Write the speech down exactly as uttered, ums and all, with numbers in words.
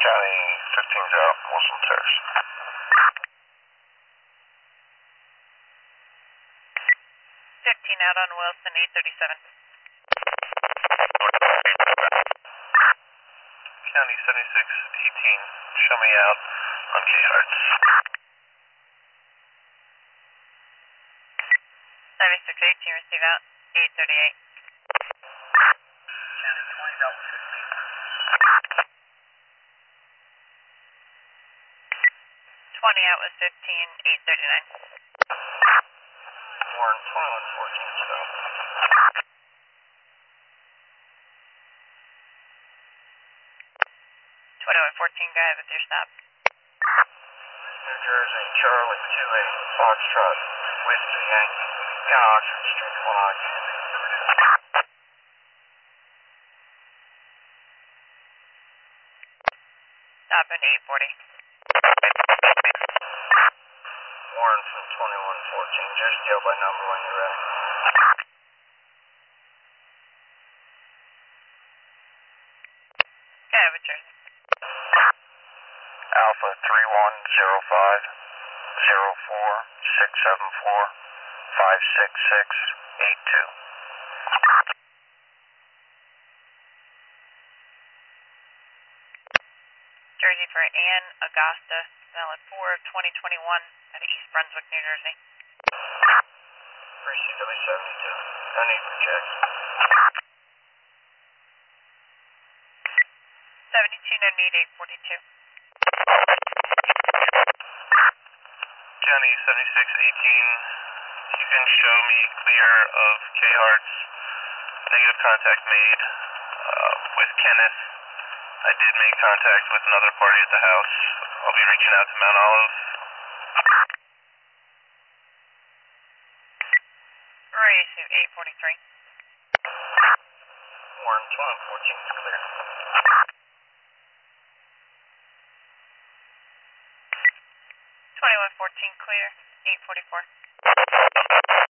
County fifteen's out, Wilson Terrace. fifteen out on Wilson, eight thirty-seven. County seventy-six eighteen, show me out on K-Hearts. seventy-six eighteen, receive out, eight thirty-eight. County twenty out with fifteen. twenty out with fifteen, eight thirty-nine. Warren twenty-one fourteen, stop. twenty-one fourteen, go ahead with your stop. New Jersey, Charlie two eight, Foxtrot, Whiskey Yankee, Count Oxford Street, one octane. Stop at eight forty. Warren from twenty-one fourteen, just yell by number when you're ready. Go ahead with yours. Alpha three one zero five zero four six seven four five six six eight two. Jersey for Ann Augusta, valid four of twenty twenty-one at East Brunswick, New Jersey. three C W seventy-two, no need for checks. seventy-two, no need, eight forty-two. County seventy-six eighteen, you can show me clear of K-Hearts. Negative contact made uh, with Kenneth. I did make contact with another party at the house. I'll be reaching out to Mount Olive. Receive eight forty-three. Warren twenty-one fourteen is clear. twenty-one fourteen, clear, eight forty-four.